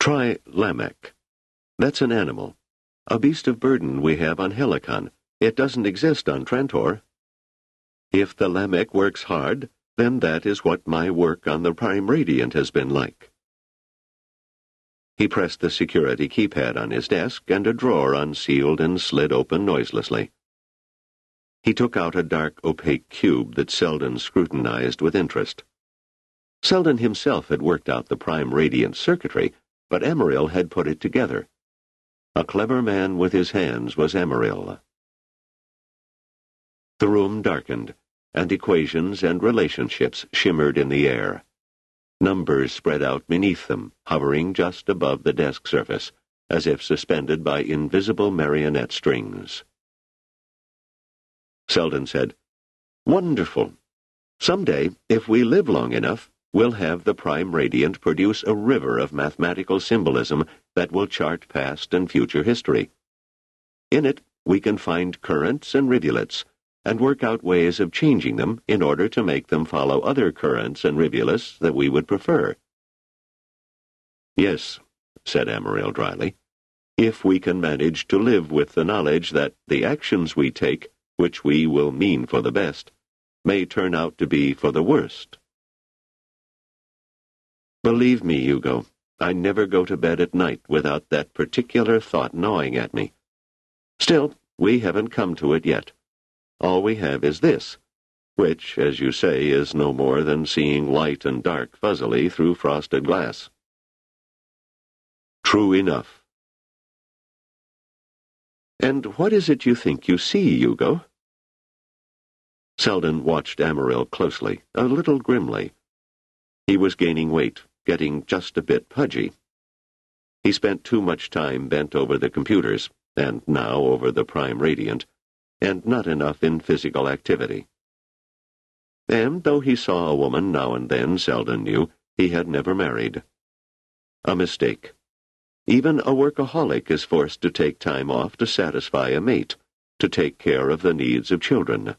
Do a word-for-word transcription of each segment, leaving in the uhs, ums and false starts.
Try Lamech. That's an animal. A beast of burden we have on Helicon. It doesn't exist on Trantor. If the Lamech works hard, then that is what my work on the Prime Radiant has been like. He pressed the security keypad on his desk, and a drawer unsealed and slid open noiselessly. He took out a dark, opaque cube that Selden scrutinized with interest. Selden himself had worked out the Prime Radiant circuitry, but Emeril had put it together. A clever man with his hands was Emeril. The room darkened, and equations and relationships shimmered in the air. Numbers spread out beneath them, hovering just above the desk surface, as if suspended by invisible marionette strings. Selden said, "Wonderful. Someday, if we live long enough, we'll have the Prime Radiant produce a river of mathematical symbolism that will chart past and future history. In it, we can find currents and rivulets, and work out ways of changing them in order to make them follow other currents and rivulets that we would prefer." "Yes," said Emeril dryly, "if we can manage to live with the knowledge that the actions we take, which we will mean for the best, may turn out to be for the worst." "Believe me, Hugo, I never go to bed at night without that particular thought gnawing at me. Still, we haven't come to it yet. All we have is this, which, as you say, is no more than seeing light and dark fuzzily through frosted glass." "True enough." "And what is it you think you see, Hugo?" Selden watched Emeril closely, a little grimly. He was gaining weight, getting just a bit pudgy. He spent too much time bent over the computers, and now over the Prime Radiant, and not enough in physical activity. And though he saw a woman now and then, Selden knew, he had never married. A mistake. Even a workaholic is forced to take time off to satisfy a mate, to take care of the needs of children.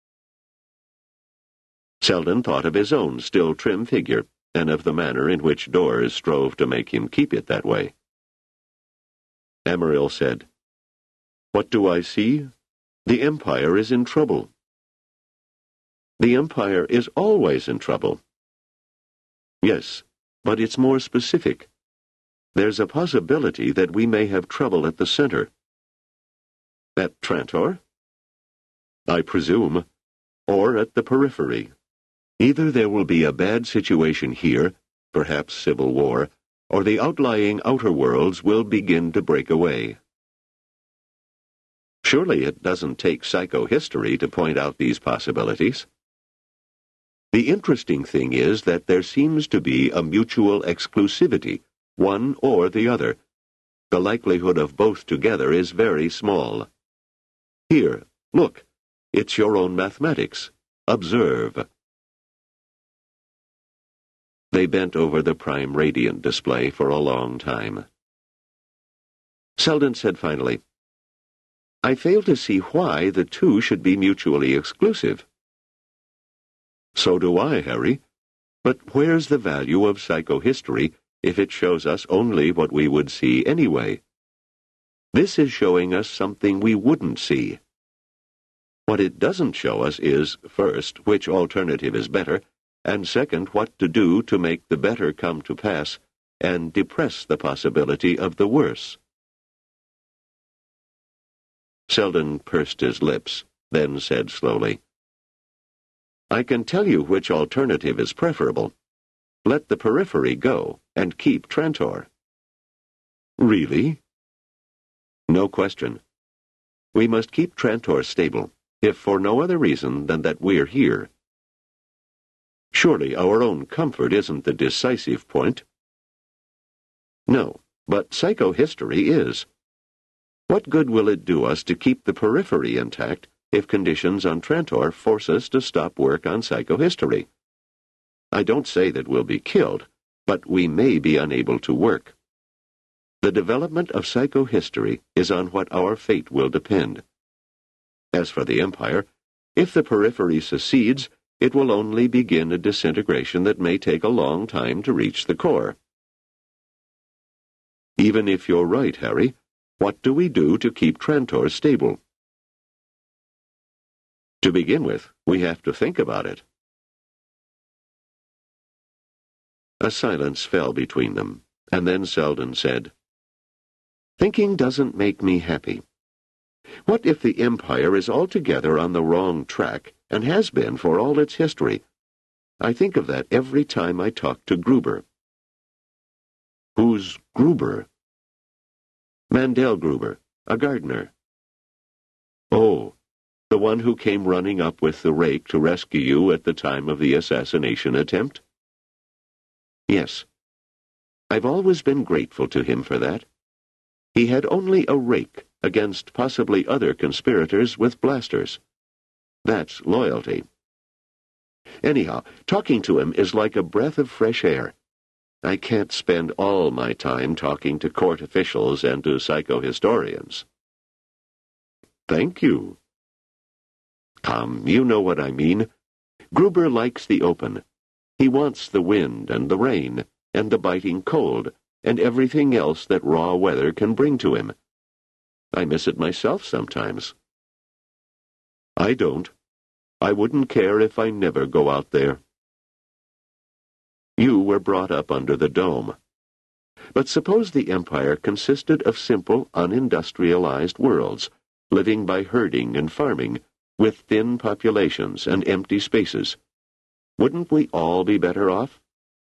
Selden thought of his own still trim figure, and of the manner in which Dors strove to make him keep it that way. Emeril said, "What do I see? The Empire is in trouble." "The Empire is always in trouble." "Yes, but it's more specific. There's a possibility that we may have trouble at the center." "At Trantor?" "I presume. Or at the periphery. Either there will be a bad situation here, perhaps civil war, or the outlying outer worlds will begin to break away." Surely it doesn't take psychohistory to point out these possibilities. The interesting thing is that there seems to be a mutual exclusivity, one or the other. The likelihood of both together is very small. Here, look, it's your own mathematics. Observe. They bent over the Prime Radiant display for a long time. Selden said finally, "I fail to see why the two should be mutually exclusive." "So do I, Harry. But where's the value of psychohistory if it shows us only what we would see anyway? This is showing us something we wouldn't see. What it doesn't show us is, first, which alternative is better, and second, what to do to make the better come to pass and depress the possibility of the worse." Selden pursed his lips, then said slowly, "I can tell you which alternative is preferable. Let the periphery go, and keep Trantor." "Really?" "No question. We must keep Trantor stable, if for no other reason than that we're here. Surely our own comfort isn't the decisive point." "No, but psychohistory is. What good will it do us to keep the periphery intact if conditions on Trantor force us to stop work on psychohistory? I don't say that we'll be killed, but we may be unable to work. The development of psychohistory is on what our fate will depend. As for the Empire, if the periphery secedes, it will only begin a disintegration that may take a long time to reach the core. Even if you're right, Harry, what do we do to keep Trantor stable? To begin with, we have to think about it. A silence fell between them, and then Selden said, "Thinking doesn't make me happy. What if the Empire is altogether on the wrong track, and has been for all its history? I think of that every time I talk to Gruber." "Who's Gruber?" "Mandel Gruber, a gardener." "Oh, the one who came running up with the rake to rescue you at the time of the assassination attempt?" "Yes. I've always been grateful to him for that. He had only a rake against possibly other conspirators with blasters. That's loyalty. Anyhow, talking to him is like a breath of fresh air. I can't spend all my time talking to court officials and to psychohistorians." "Thank you." "Come, you know what I mean. Gruber likes the open. He wants the wind and the rain and the biting cold and everything else that raw weather can bring to him. I miss it myself sometimes." "I don't. I wouldn't care if I never go out there." "You were brought up under the dome. But suppose the Empire consisted of simple, unindustrialized worlds, living by herding and farming, with thin populations and empty spaces. Wouldn't we all be better off?"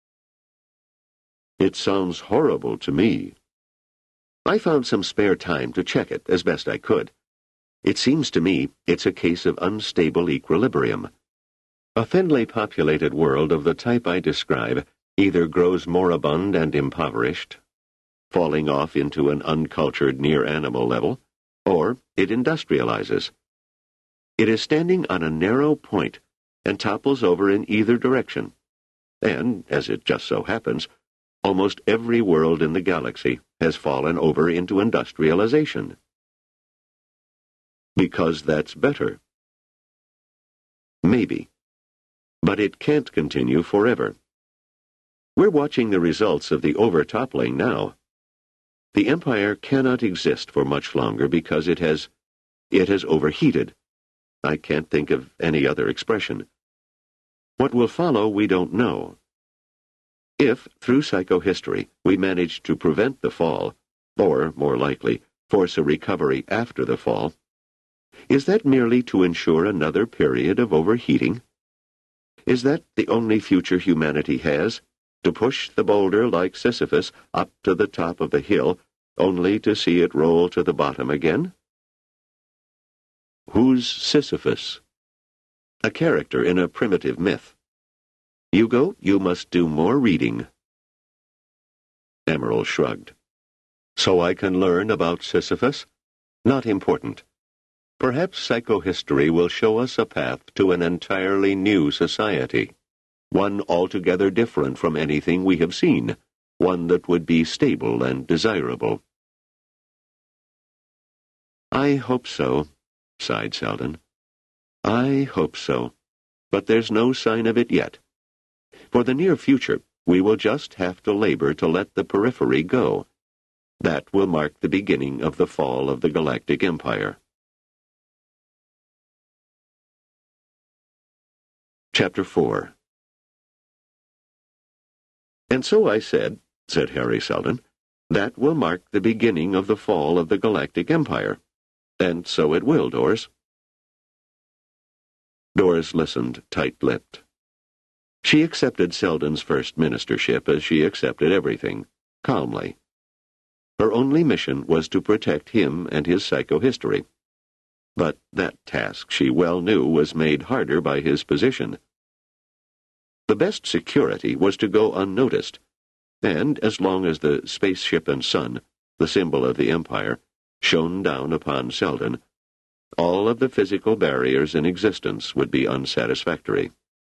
"It sounds horrible to me." I found some spare time to check it as best I could. It seems to me it's a case of unstable equilibrium. A thinly populated world of the type I describe either grows moribund and impoverished, falling off into an uncultured near-animal level, or it industrializes. It is standing on a narrow point and topples over in either direction. And, as it just so happens, almost every world in the galaxy has fallen over into industrialization. Because that's better. Maybe. But it can't continue forever. We're watching the results of the overtoppling now. The Empire cannot exist for much longer because it has... it has overheated. I can't think of any other expression. What will follow we don't know. If, through psychohistory, we manage to prevent the fall, or, more likely, force a recovery after the fall, is that merely to ensure another period of overheating? Is that the only future humanity has, to push the boulder like Sisyphus up to the top of the hill, only to see it roll to the bottom again? Who's Sisyphus? A character in a primitive myth. Hugo, you must do more reading. Emerald shrugged. So I can learn about Sisyphus? Not important. Perhaps psychohistory will show us a path to an entirely new society, one altogether different from anything we have seen, one that would be stable and desirable. I hope so, sighed Selden. I hope so, but there's no sign of it yet. For the near future, we will just have to labor to let the periphery go. That will mark the beginning of the fall of the Galactic Empire. Chapter four. "And so I said," said Harry Selden, "that will mark the beginning of the fall of the Galactic Empire. And so it will, Doris." Doris listened, tight-lipped. She accepted Selden's first ministership as she accepted everything, calmly. Her only mission was to protect him and his psychohistory. But that task, she well knew, was made harder by his position. The best security was to go unnoticed, and as long as the spaceship and sun, the symbol of the Empire, shone down upon Selden, all of the physical barriers in existence would be unsatisfactory.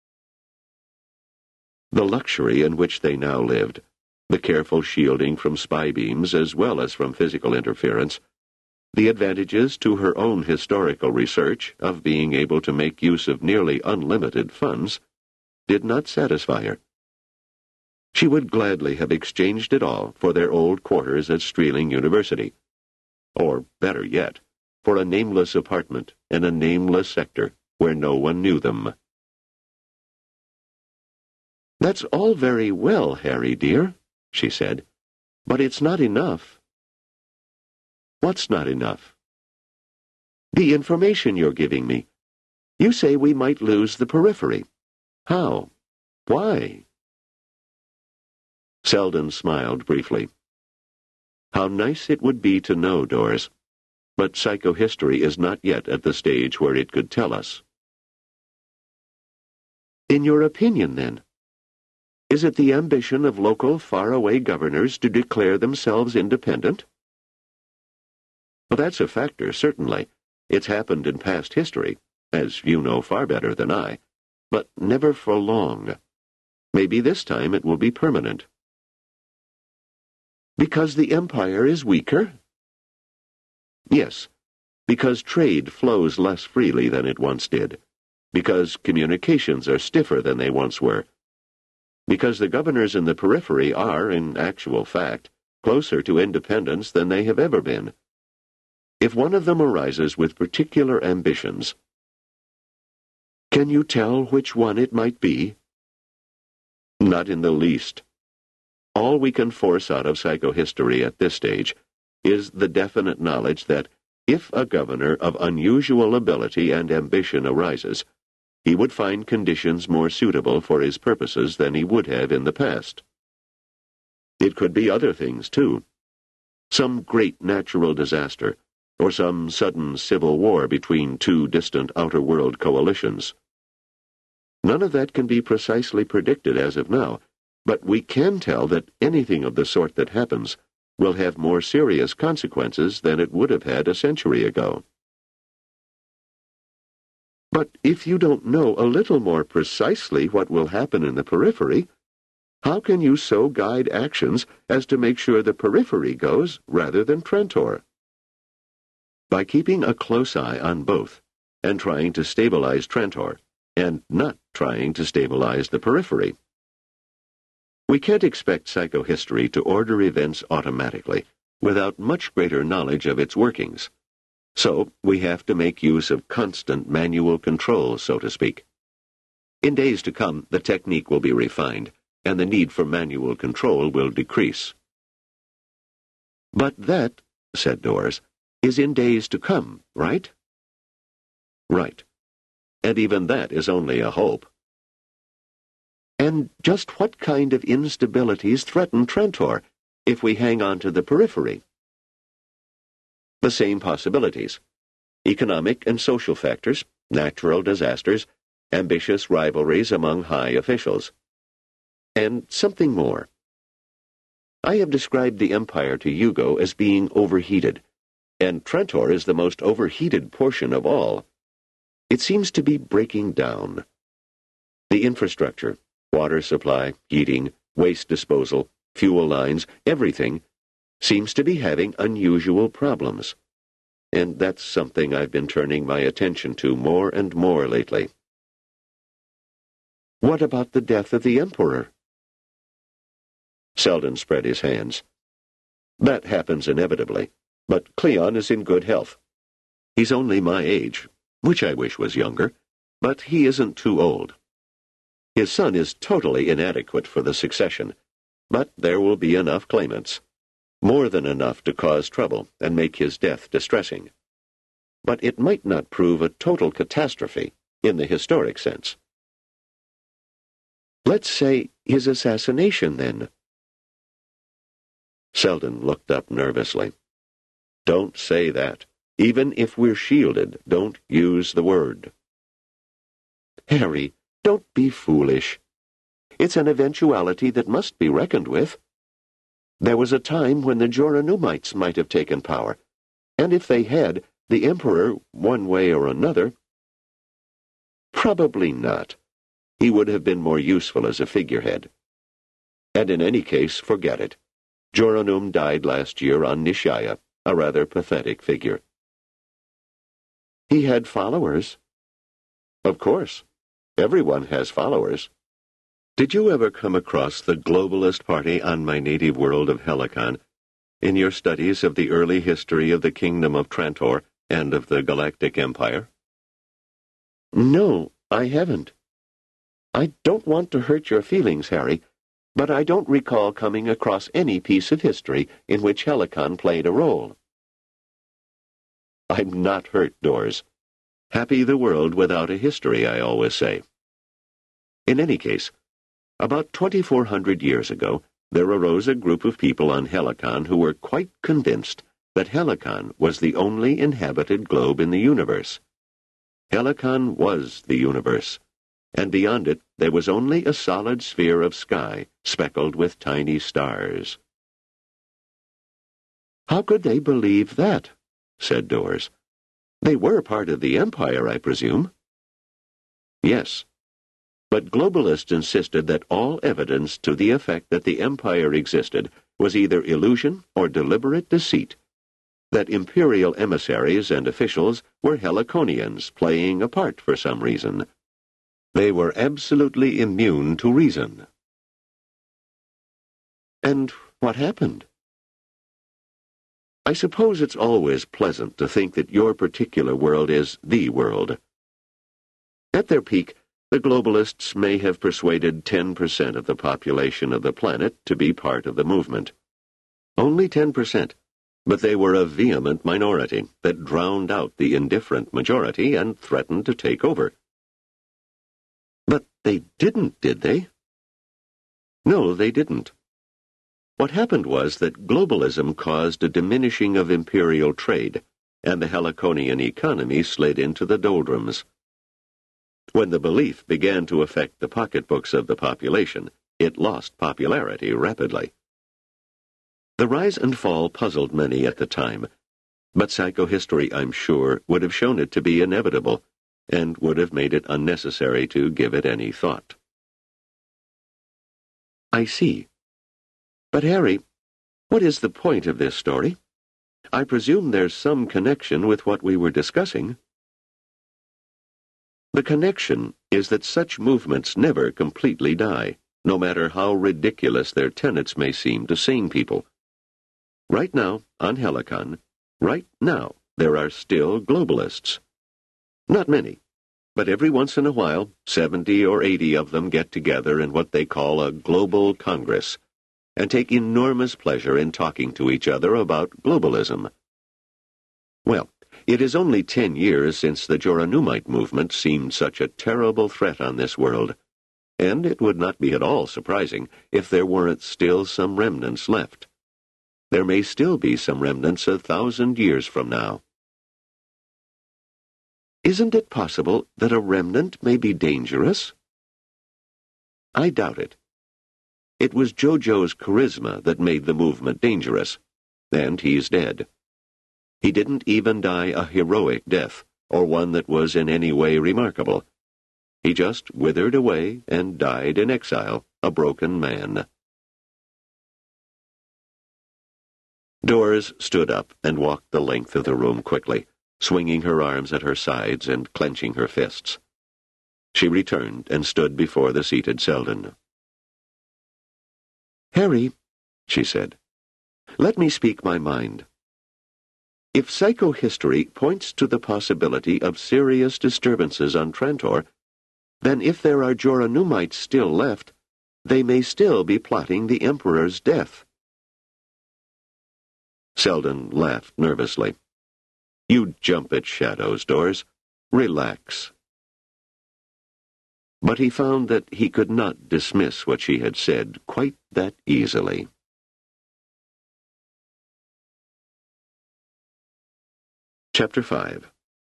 The luxury in which they now lived, the careful shielding from spy beams as well as from physical interference, the advantages to her own historical research of being able to make use of nearly unlimited funds, did not satisfy her. She would gladly have exchanged it all for their old quarters at Streeling University. Or, better yet, for a nameless apartment in a nameless sector where no one knew them. "That's all very well, Harry, dear," she said, "but it's not enough." "What's not enough?" "The information you're giving me. You say we might lose the periphery. How? Why?" Selden smiled briefly. "How nice it would be to know, Doris. But psychohistory is not yet at the stage where it could tell us." "In your opinion, then, is it the ambition of local, faraway governors to declare themselves independent?" "Well, that's a factor, certainly. It's happened in past history, as you know far better than I, but never for long. Maybe this time it will be permanent." "Because the empire is weaker?" "Yes, because trade flows less freely than it once did, because communications are stiffer than they once were, because the governors in the periphery are, in actual fact, closer to independence than they have ever been. If one of them arises with particular ambitions—" "Can you tell which one it might be?" "Not in the least. All we can force out of psychohistory at this stage is the definite knowledge that if a governor of unusual ability and ambition arises, he would find conditions more suitable for his purposes than he would have in the past. It could be other things, too. Some great natural disaster, or some sudden civil war between two distant outer-world coalitions. None of that can be precisely predicted as of now, but we can tell that anything of the sort that happens will have more serious consequences than it would have had a century ago." "But if you don't know a little more precisely what will happen in the periphery, how can you so guide actions as to make sure the periphery goes rather than Trantor?" "By keeping a close eye on both, and trying to stabilize Trantor, and not trying to stabilize the periphery. We can't expect psychohistory to order events automatically, without much greater knowledge of its workings. So we have to make use of constant manual control, so to speak. In days to come, the technique will be refined, and the need for manual control will decrease." "But that," said Doris, "is in days to come, right?" "Right. And even that is only a hope." "And just what kind of instabilities threaten Trantor if we hang on to the periphery?" "The same possibilities. Economic and social factors, natural disasters, ambitious rivalries among high officials. And something more. I have described the empire to Hugo as being overheated, and Trantor is the most overheated portion of all. It seems to be breaking down. The infrastructure, water supply, heating, waste disposal, fuel lines, everything, seems to be having unusual problems. And that's something I've been turning my attention to more and more lately." "What about the death of the Emperor?" Selden spread his hands. "That happens inevitably, but Cleon is in good health. He's only my age, which I wish was younger, but he isn't too old. His son is totally inadequate for the succession, but there will be enough claimants. More than enough to cause trouble and make his death distressing. But it might not prove a total catastrophe in the historic sense." "Let's say his assassination, then." Selden looked up nervously. "Don't say that. Even if we're shielded, don't use the word." "Harry, don't be foolish. It's an eventuality that must be reckoned with. There was a time when the Joranumites might have taken power, and if they had, the Emperor, one way or another—" "Probably not. He would have been more useful as a figurehead. And in any case, forget it. Joranum died last year on Nishaya, a rather pathetic figure." "He had followers." "Of course. Everyone has followers. Did you ever come across the globalist party on my native world of Helicon in your studies of the early history of the Kingdom of Trantor and of the Galactic Empire? No, I haven't. I don't want to hurt your feelings, Harry, but I don't recall coming across any piece of history in which Helicon played a role. I'm not hurt, Dors. Happy the world without a history, I always say. In any case, about twenty-four hundred years ago, there arose a group of people on Helicon who were quite convinced that Helicon was the only inhabited globe in the universe. Helicon was the universe, and beyond it there was only a solid sphere of sky speckled with tiny stars. How could they believe that? Said Dors. They were part of the Empire, I presume. Yes. But globalists insisted that all evidence to the effect that the Empire existed was either illusion or deliberate deceit, that imperial emissaries and officials were Heliconians playing a part for some reason. They were absolutely immune to reason. And what happened? I suppose it's always pleasant to think that your particular world is the world. At their peak, the globalists may have persuaded ten percent of the population of the planet to be part of the movement. Only ten percent, but they were a vehement minority that drowned out the indifferent majority and threatened to take over. But they didn't, did they? No, they didn't. What happened was that globalism caused a diminishing of imperial trade, and the Heliconian economy slid into the doldrums. When the belief began to affect the pocketbooks of the population, it lost popularity rapidly. The rise and fall puzzled many at the time, but psychohistory, I'm sure, would have shown it to be inevitable, and would have made it unnecessary to give it any thought. I see. But, Harry, what is the point of this story? I presume there's some connection with what we were discussing. The connection is that such movements never completely die, no matter how ridiculous their tenets may seem to sane people. Right now, on Helicon, right now, there are still globalists. Not many, but every once in a while, seventy or eighty of them get together in what they call a global congress, and take enormous pleasure in talking to each other about globalism. Well, it is only ten years since the Joranumite movement seemed such a terrible threat on this world, and it would not be at all surprising if there weren't still some remnants left. There may still be some remnants a thousand years from now. Isn't it possible that a remnant may be dangerous? I doubt it. It was Jojo's charisma that made the movement dangerous, and he's dead. He didn't even die a heroic death, or one that was in any way remarkable. He just withered away and died in exile, a broken man. Dors stood up and walked the length of the room quickly, swinging her arms at her sides and clenching her fists. She returned and stood before the seated Selden. Harry, she said, let me speak my mind. If psychohistory points to the possibility of serious disturbances on Trantor, then if there are Joranumites still left, they may still be plotting the Emperor's death. Selden laughed nervously. You jump at shadows, Dors. Relax. But he found that he could not dismiss what she had said quite that easily. Chapter five.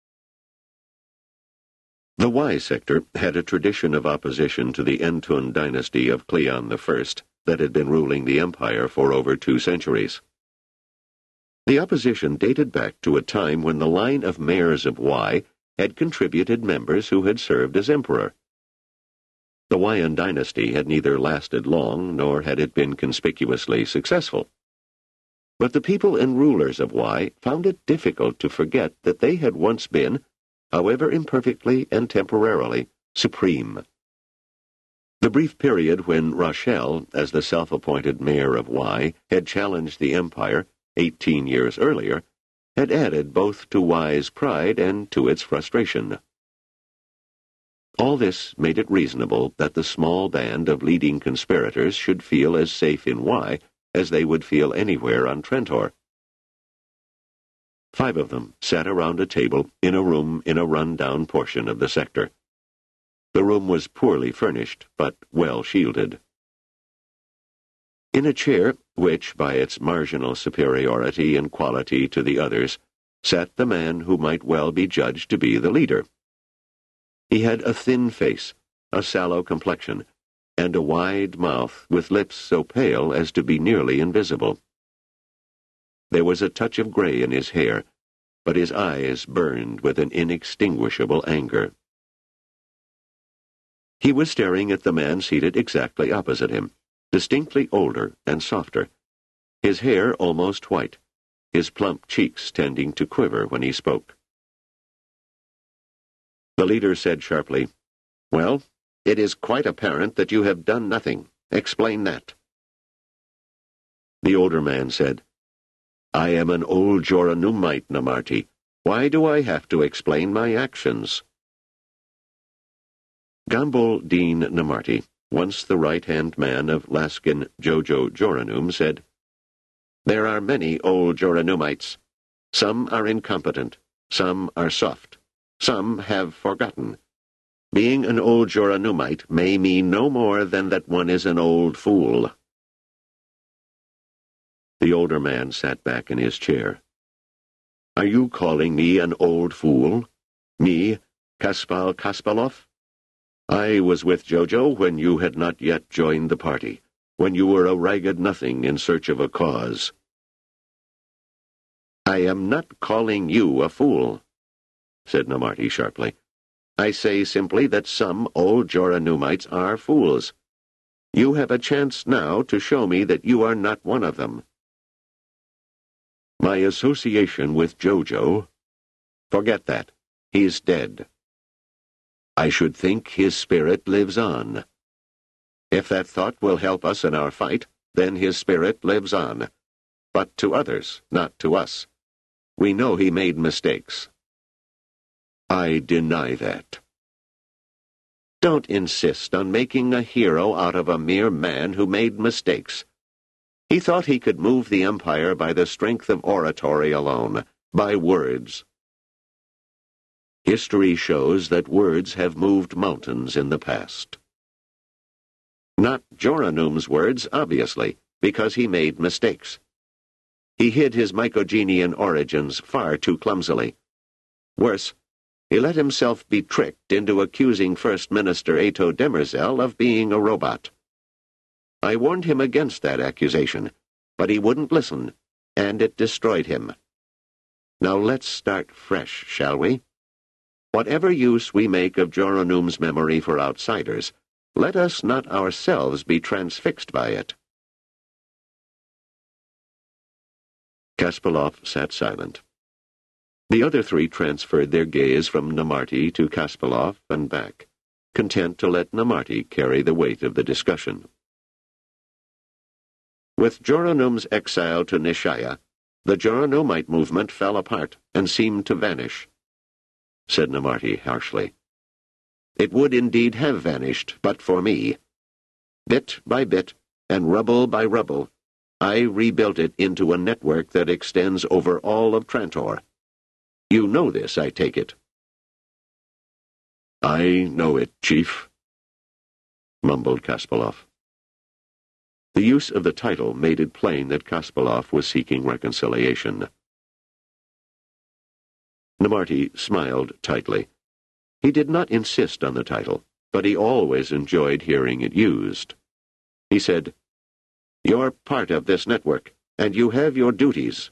The Y sector had a tradition of opposition to the Entun dynasty of Cleon the First that had been ruling the empire for over two centuries. The opposition dated back to a time when the line of mayors of Y had contributed members who had served as emperor. The Wyan dynasty had neither lasted long nor had it been conspicuously successful. But the people and rulers of Y found it difficult to forget that they had once been, however imperfectly and temporarily, supreme. The brief period when Rochelle, as the self-appointed mayor of Y, had challenged the Empire eighteen years earlier, had added both to Y's pride and to its frustration. All this made it reasonable that the small band of leading conspirators should feel as safe in Y as they would feel anywhere on Trantor. Five of them sat around a table in a room in a run-down portion of the sector. The room was poorly furnished, but well shielded. In a chair, which, by its marginal superiority in quality to the others, sat the man who might well be judged to be the leader. He had a thin face, a sallow complexion, and a wide mouth with lips so pale as to be nearly invisible. There was a touch of gray in his hair, but his eyes burned with an inextinguishable anger. He was staring at the man seated exactly opposite him, distinctly older and softer, his hair almost white, his plump cheeks tending to quiver when he spoke. The leader said sharply, "Well, it is quite apparent that you have done nothing. Explain that." The older man said, "I am an old Joranumite, Namarti. Why do I have to explain my actions?" Gambol Dean Namarti, once the right-hand man of Laskin Jojo Joranum, said, "There are many old Joranumites. Some are incompetent, some are soft, some have forgotten. Being an old Joranumite may mean no more than that one is an old fool." The older man sat back in his chair. "Are you calling me an old fool? Me, Kaspal Kaspalov? I was with Jojo when you had not yet joined the party, when you were a ragged nothing in search of a cause." "I am not calling you a fool," said Namarti sharply. "I say simply that some old Joranumites are fools. You have a chance now to show me that you are not one of them." "My association with Jojo? Forget that. He's dead. I should think his spirit lives on. If that thought will help us in our fight, then his spirit lives on. But to others, not to us. We know he made mistakes." "I deny that." "Don't insist on making a hero out of a mere man who made mistakes. He thought he could move the Empire by the strength of oratory alone, by words. History shows that words have moved mountains in the past. Not Joranum's words, obviously, because he made mistakes. He hid his Mycogenian origins far too clumsily. Worse, he let himself be tricked into accusing First Minister Ato Demerzel of being a robot. I warned him against that accusation, but he wouldn't listen, and it destroyed him. Now let's start fresh, shall we? Whatever use we make of Joranum's memory for outsiders, let us not ourselves be transfixed by it." Kaspalov sat silent. The other three transferred their gaze from Namarti to Kaspalov and back, content to let Namarti carry the weight of the discussion. With Joranum's exile to Nishaya, the Joranumite movement fell apart and seemed to vanish, said Namarti harshly. It would indeed have vanished, but for me. Bit by bit, and rubble by rubble, I rebuilt it into a network that extends over all of Trantor. You know this, I take it. "I know it, Chief," mumbled Kaspalov. The use of the title made it plain that Kaspalov was seeking reconciliation. Namarti smiled tightly. He did not insist on the title, but he always enjoyed hearing it used. He said, "You're part of this network, and you have your duties."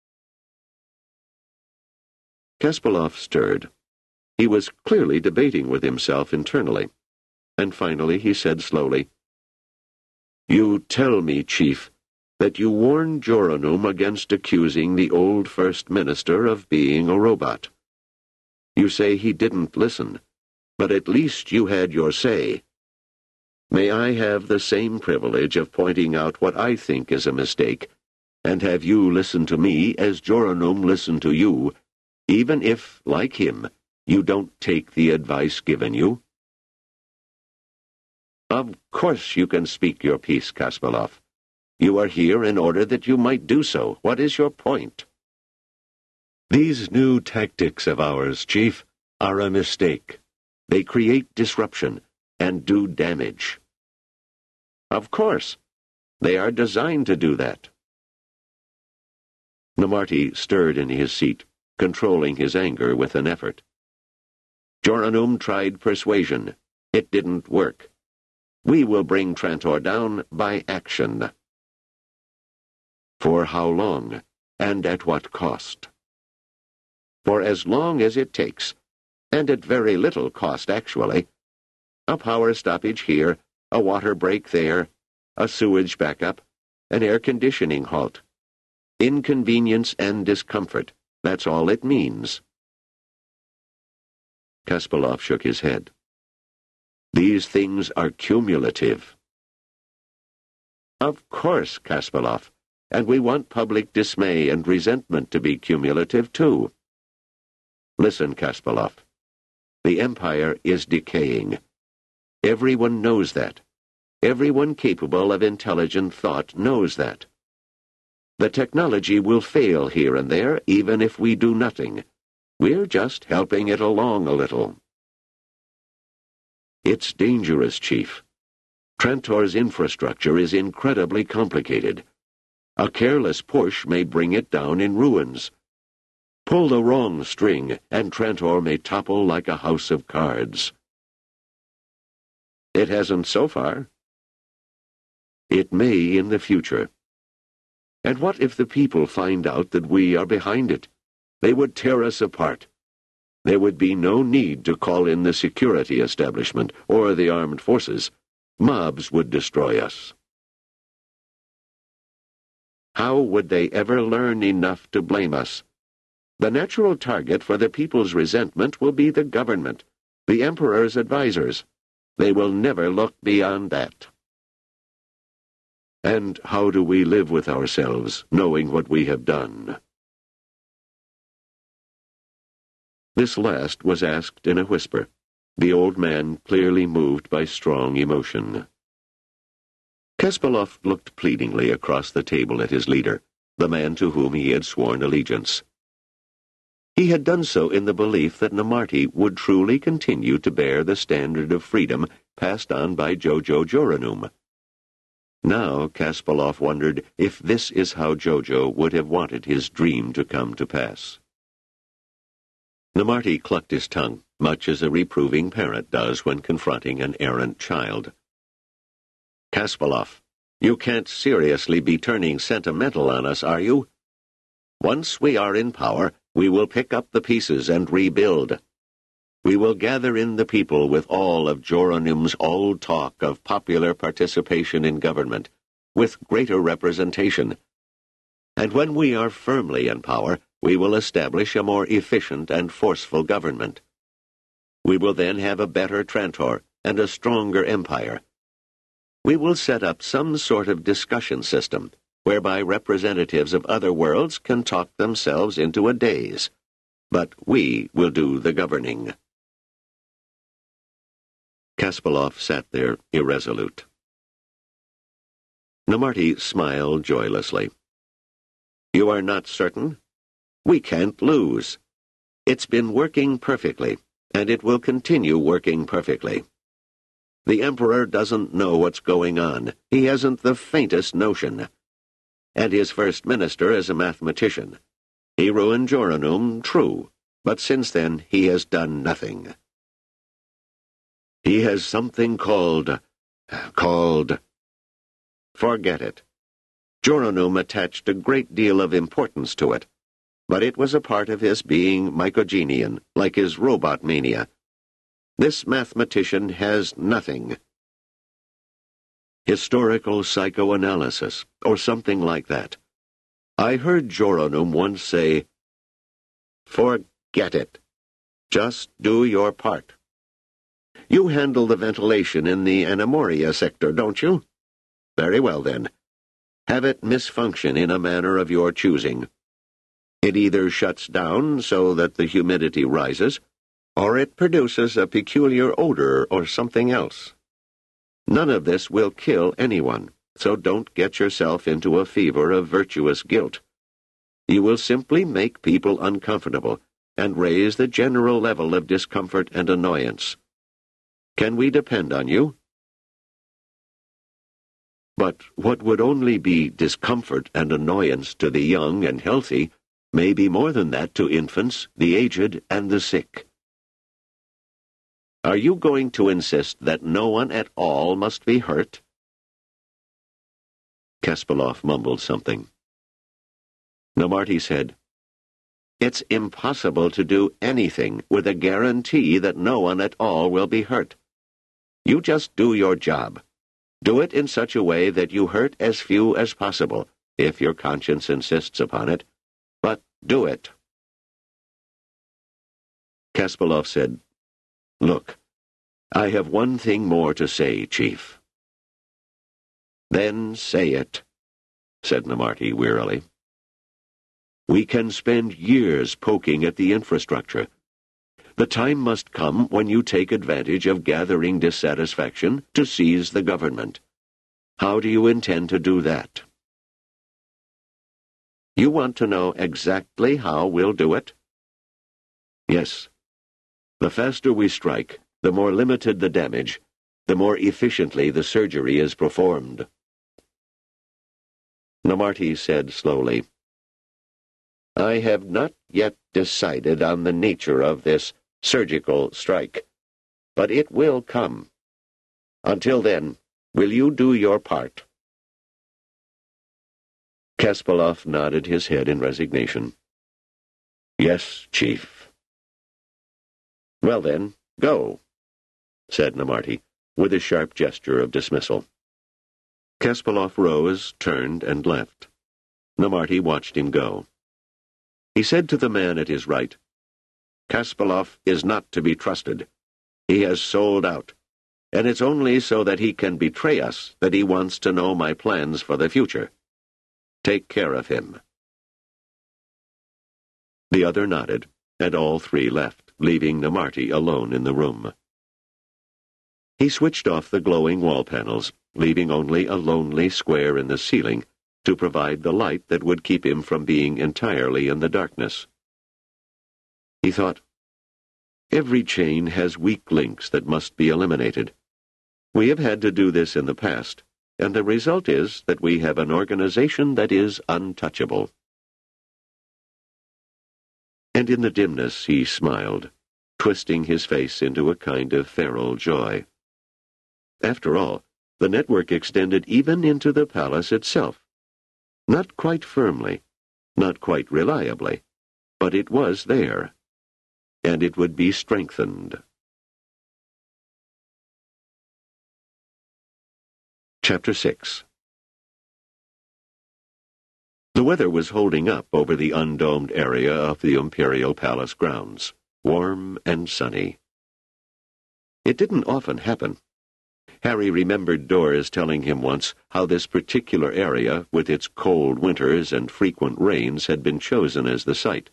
Kaspalov stirred. He was clearly debating with himself internally, and finally he said slowly, "You tell me, Chief, that you warned Joranum against accusing the old First Minister of being a robot. You say he didn't listen, but at least you had your say. May I have the same privilege of pointing out what I think is a mistake, and have you listen to me as Joranum listened to you, even if, like him, you don't take the advice given you? Of course you can speak your piece, Kasparov. You are here in order that you might do so. What is your point? These new tactics of ours, Chief, are a mistake. They create disruption and do damage. Of course. They are designed to do that. Namarti stirred in his seat, controlling his anger with an effort. Joranum tried persuasion. It didn't work. We will bring Trantor down by action. For how long, and at what cost? For as long as it takes, and at very little cost actually. A power stoppage here, a water break there, a sewage backup, an air conditioning halt. Inconvenience and discomfort, that's all it means. Kasparov shook his head. These things are cumulative. Of course, Kasparov, and we want public dismay and resentment to be cumulative too. Listen, Kasparov. The Empire is decaying. Everyone knows that. Everyone capable of intelligent thought knows that. The technology will fail here and there, even if we do nothing. We're just helping it along a little. It's dangerous, Chief. Trantor's infrastructure is incredibly complicated. A careless push may bring it down in ruins. Pull the wrong string, and Trantor may topple like a house of cards. It hasn't so far. It may in the future. And what if the people find out that we are behind it? They would tear us apart. There would be no need to call in the security establishment or the armed forces. Mobs would destroy us. How would they ever learn enough to blame us? The natural target for the people's resentment will be the government, the Emperor's advisers. They will never look beyond that. And how do we live with ourselves, knowing what we have done? This last was asked in a whisper, the old man clearly moved by strong emotion. Kasparov looked pleadingly across the table at his leader, the man to whom he had sworn allegiance. He had done so in the belief that Namarti would truly continue to bear the standard of freedom passed on by Jojo Joranum. Now Kasparov wondered if this is how Jojo would have wanted his dream to come to pass. Namarti clucked his tongue, much as a reproving parent does when confronting an errant child. Kasparov, you can't seriously be turning sentimental on us, are you? Once we are in power, we will pick up the pieces and rebuild. We will gather in the people with all of Joranum's old talk of popular participation in government, with greater representation. And when we are firmly in power, we will establish a more efficient and forceful government. We will then have a better Trantor and a stronger empire. We will set up some sort of discussion system whereby representatives of other worlds can talk themselves into a daze. But we will do the governing. Kasparov sat there irresolute. Namarti smiled joylessly. You are not certain? We can't lose. It's been working perfectly, and it will continue working perfectly. The Emperor doesn't know what's going on. He hasn't the faintest notion. And his first minister is a mathematician. He ruined Joranum, true, but since then he has done nothing. He has something called... called... Forget it. Joranum attached a great deal of importance to it, but it was a part of his being mycogenian, like his robot mania. This mathematician has nothing. Historical psychoanalysis, or something like that. I heard Joranum once say, Forget it. Just do your part. You handle the ventilation in the Anamoria sector, don't you? Very well, then. Have it misfunction in a manner of your choosing. It either shuts down so that the humidity rises, or it produces a peculiar odor or something else. None of this will kill anyone, so don't get yourself into a fever of virtuous guilt. You will simply make people uncomfortable and raise the general level of discomfort and annoyance. Can we depend on you? But what would only be discomfort and annoyance to the young and healthy may be more than that to infants, the aged, and the sick. Are you going to insist that no one at all must be hurt? Kasparov mumbled something. Namarty said, It's impossible to do anything with a guarantee that no one at all will be hurt. You just do your job. Do it in such a way that you hurt as few as possible, if your conscience insists upon it. But do it. Kasparov said, Look, I have one thing more to say, Chief. Then say it, said Namarty wearily. We can spend years poking at the infrastructure. The time must come when you take advantage of gathering dissatisfaction to seize the government. How do you intend to do that? You want to know exactly how we'll do it? Yes. The faster we strike, the more limited the damage, the more efficiently the surgery is performed. Namarty said slowly, I have not yet decided on the nature of this surgical strike, but it will come. Until then, will you do your part? Kasparov nodded his head in resignation. Yes, Chief. Well then, go, said Namarty, with a sharp gesture of dismissal. Kasparov rose, turned, and left. Namarty watched him go. He said to the man at his right, Kasparov is not to be trusted. He has sold out, and it's only so that he can betray us that he wants to know my plans for the future. Take care of him. The other nodded, and all three left, leaving Namarty alone in the room. He switched off the glowing wall panels, leaving only a lonely square in the ceiling to provide the light that would keep him from being entirely in the darkness. He thought, every chain has weak links that must be eliminated. We have had to do this in the past, and the result is that we have an organization that is untouchable. And in the dimness he smiled, twisting his face into a kind of feral joy. After all, the network extended even into the palace itself. Not quite firmly, not quite reliably, but it was there, and it would be strengthened. Chapter six. The weather was holding up over the undomed area of the Imperial Palace grounds, warm and sunny. It didn't often happen. Harry remembered Doris telling him once how this particular area, with its cold winters and frequent rains, had been chosen as the site.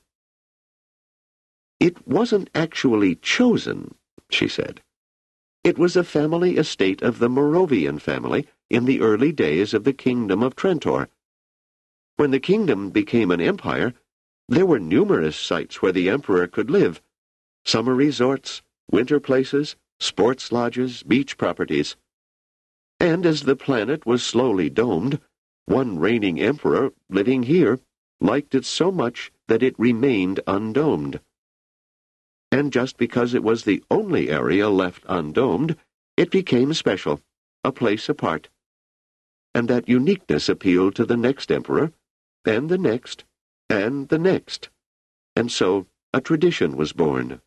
It wasn't actually chosen, she said. It was a family estate of the Moravian family in the early days of the Kingdom of Trantor. When the kingdom became an empire, there were numerous sites where the emperor could live: summer resorts, winter places, sports lodges, beach properties. And as the planet was slowly domed, one reigning emperor, living here, liked it so much that it remained undomed. And just because it was the only area left undomed, it became special, a place apart. And that uniqueness appealed to the next emperor, and the next, and the next. And so a tradition was born.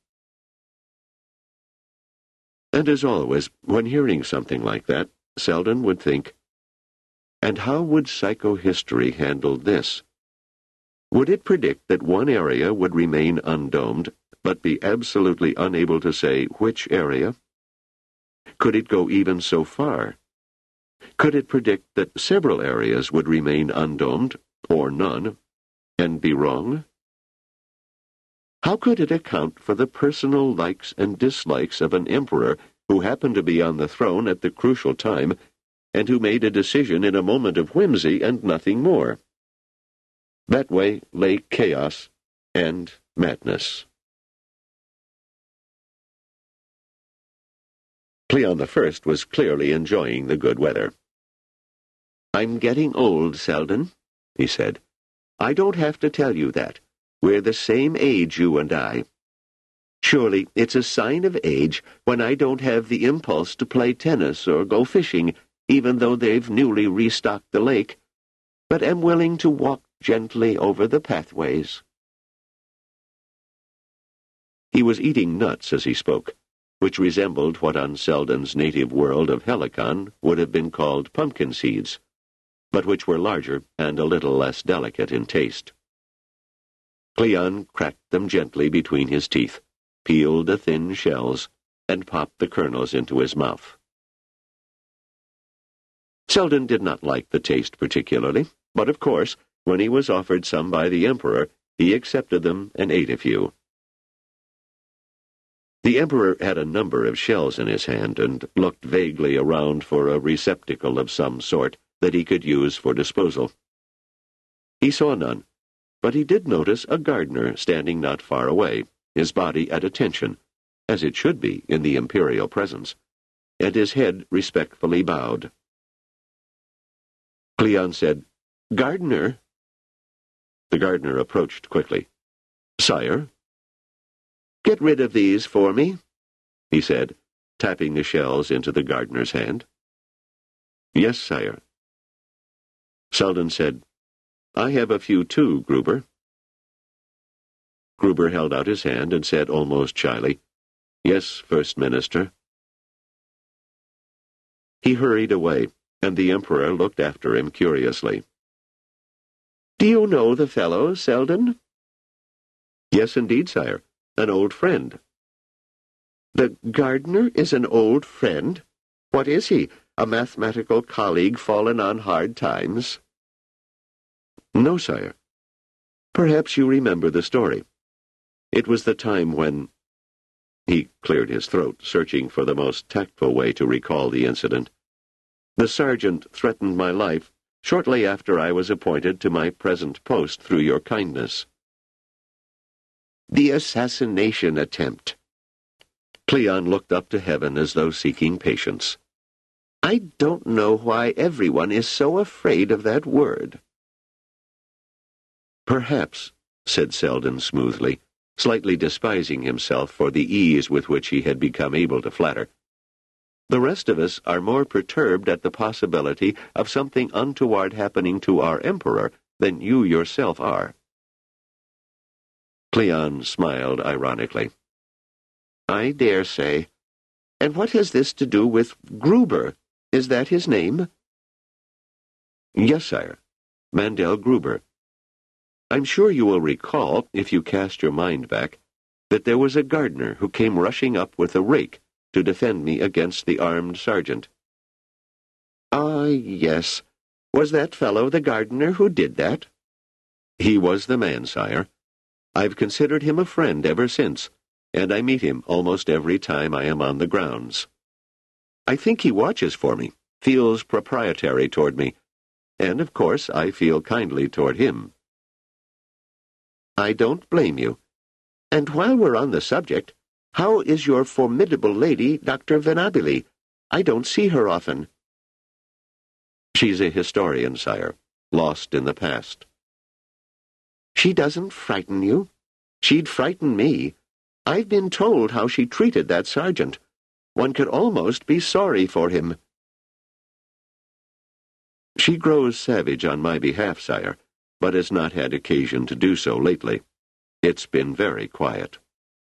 And as always, when hearing something like that, Selden would think, and how would psychohistory handle this? Would it predict that one area would remain undomed, but be absolutely unable to say which area? Could it go even so far? Could it predict that several areas would remain undomed, or none, and be wrong? How could it account for the personal likes and dislikes of an emperor who happened to be on the throne at the crucial time, and who made a decision in a moment of whimsy and nothing more? That way lay chaos and madness. Cleon the First was clearly enjoying the good weather. "I'm getting old, Selden," he said. "I don't have to tell you that. We're the same age, you and I. Surely it's a sign of age when I don't have the impulse to play tennis or go fishing, even though they've newly restocked the lake, but am willing to walk gently over the pathways." He was eating nuts as he spoke, which resembled what on Selden's native world of Helicon would have been called pumpkin seeds, but which were larger and a little less delicate in taste. Cleon cracked them gently between his teeth, peeled the thin shells, and popped the kernels into his mouth. Selden did not like the taste particularly, but of course, when he was offered some by the Emperor, he accepted them and ate a few. The Emperor had a number of shells in his hand and looked vaguely around for a receptacle of some sort that he could use for disposal. He saw none, but he did notice a gardener standing not far away, his body at attention, as it should be in the imperial presence, and his head respectfully bowed. Cleon said, "Gardener." The gardener approached quickly. "Sire?" "Get rid of these for me," he said, tapping the shells into the gardener's hand. "Yes, sire." Selden said, "I have a few too, Gruber." Gruber held out his hand and said almost shyly, "Yes, First Minister." He hurried away, and the Emperor looked after him curiously. "Do you know the fellow, Selden?" "Yes, indeed, sire. An old friend." "The gardener is an old friend? What is he, a mathematical colleague fallen on hard times?" "No, sire. Perhaps you remember the story. It was the time when—" He cleared his throat, searching for the most tactful way to recall the incident. "The sergeant threatened my life shortly after I was appointed to my present post through your kindness." "The assassination attempt." Cleon looked up to heaven as though seeking patience. "I don't know why everyone is so afraid of that word." "Perhaps," said Selden smoothly, slightly despising himself for the ease with which he had become able to flatter, "the rest of us are more perturbed at the possibility of something untoward happening to our Emperor than you yourself are." Cleon smiled ironically. "I dare say. And what has this to do with Gruber? Is that his name?" "Yes, sire. Mandel Gruber. I'm sure you will recall, if you cast your mind back, that there was a gardener who came rushing up with a rake to defend me against the armed sergeant." "Ah, yes. Was that fellow the gardener who did that?" "He was the man, sire. I've considered him a friend ever since, and I meet him almost every time I am on the grounds. I think he watches for me, feels proprietary toward me, and, of course, I feel kindly toward him." "I don't blame you. And while we're on the subject, how is your formidable lady, Doctor Venabili? I don't see her often." "She's a historian, sire, lost in the past." "She doesn't frighten you? She'd frighten me. I've been told how she treated that sergeant. One could almost be sorry for him." "She grows savage on my behalf, sire, but has not had occasion to do so lately. It's been very quiet."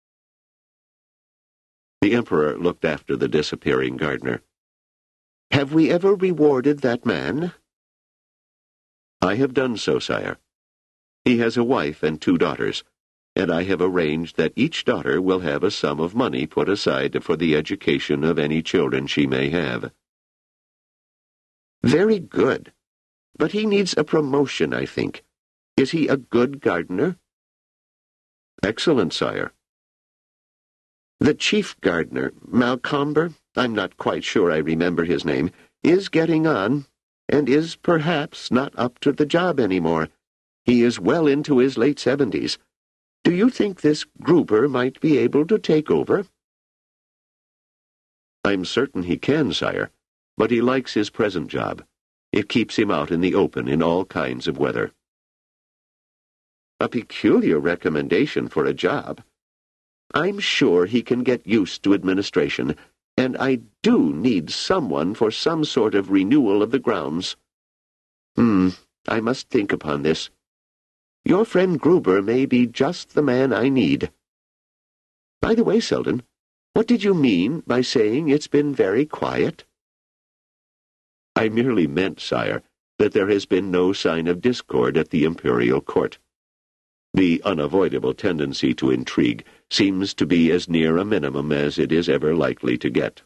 The Emperor looked after the disappearing gardener. "Have we ever rewarded that man?" "I have done so, sire. He has a wife and two daughters. and I have arranged that each daughter will have a sum of money put aside for the education of any children she may have. Very good. But he needs a promotion, I think. Is he a good gardener? Excellent, sire. The chief gardener, Malcomber, I'm not quite sure I remember his name, is getting on, and is perhaps not up to the job anymore. He is well into his late seventies. Do you think this Gruber might be able to take over? I'm certain he can, sire, but he likes his present job. It keeps him out in the open in all kinds of weather. A peculiar recommendation for a job. I'm sure he can get used to administration, and I do need someone for some sort of renewal of the grounds. Hmm, I must think upon this. Your friend Gruber may be just the man I need. By the way, Selden, what did you mean by saying it's been very quiet? I merely meant, sire, that there has been no sign of discord at the imperial court. The unavoidable tendency to intrigue seems to be as near a minimum as it is ever likely to get.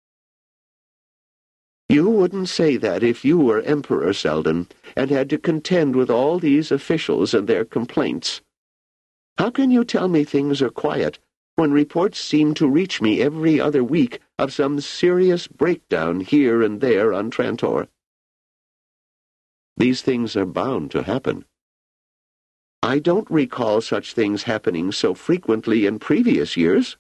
You wouldn't say that if you were Emperor, Selden, and had to contend with all these officials and their complaints. How can you tell me things are quiet when reports seem to reach me every other week of some serious breakdown here and there on Trantor? These things are bound to happen. I don't recall such things happening so frequently in previous years.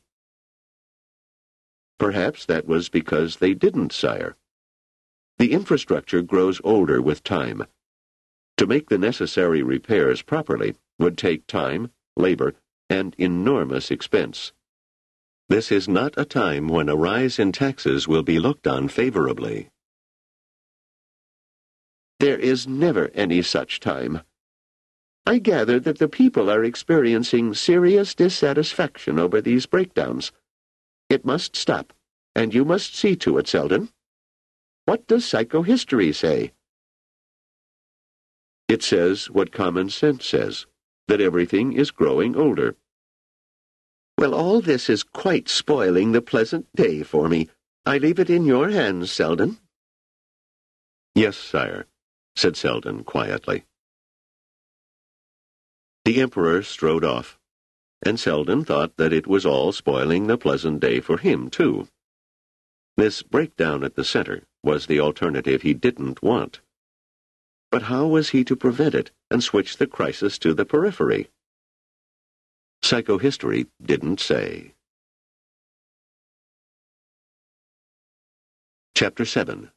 Perhaps that was because they didn't, sire. The infrastructure grows older with time. To make the necessary repairs properly would take time, labor, and enormous expense. This is not a time when a rise in taxes will be looked on favorably. There is never any such time. I gather that the people are experiencing serious dissatisfaction over these breakdowns. It must stop, and you must see to it, Selden. What does psychohistory say? It says what common sense says, that everything is growing older. Well, all this is quite spoiling the pleasant day for me. I leave it in your hands, Selden. Yes, sire, said Selden quietly. The Emperor strode off, and Selden thought that it was all spoiling the pleasant day for him, too. This breakdown at the center was the alternative he didn't want. But how was he to prevent it and switch the crisis to the periphery? Psychohistory didn't say. Chapter seven.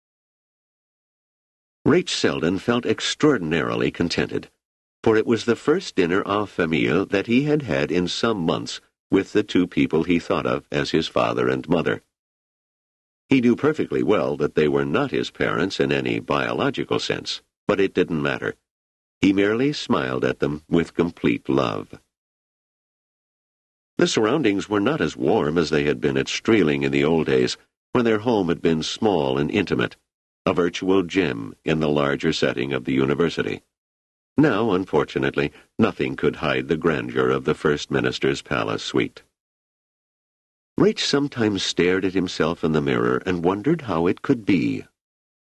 Rache Selden felt extraordinarily contented, for it was the first dinner en famille that he had had in some months with the two people he thought of as his father and mother. He knew perfectly well that they were not his parents in any biological sense, but it didn't matter. He merely smiled at them with complete love. The surroundings were not as warm as they had been at Streeling in the old days, when their home had been small and intimate, a virtual gem in the larger setting of the university. Now, unfortunately, nothing could hide the grandeur of the First Minister's palace suite. Rache sometimes stared at himself in the mirror and wondered how it could be.